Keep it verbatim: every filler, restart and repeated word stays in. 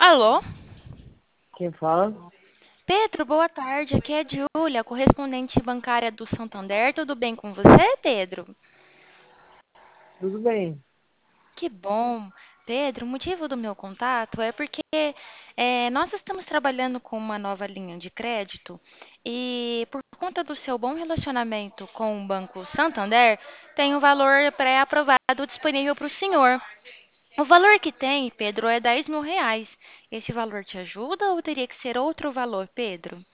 Alô? Quem fala? Pedro, boa tarde. Aqui é a Júlia, correspondente bancária do Santander. Tudo bem com você, Pedro? Tudo bem. Que bom. Pedro, o motivo do meu contato é porque eh, nós estamos trabalhando com uma nova linha de crédito e, por conta do seu bom relacionamento com o Banco Santander, tem um valor pré-aprovado disponível para o senhor. O valor que tem, Pedro, é dez mil reais. Esse valor te ajuda ou teria que ser outro valor, Pedro?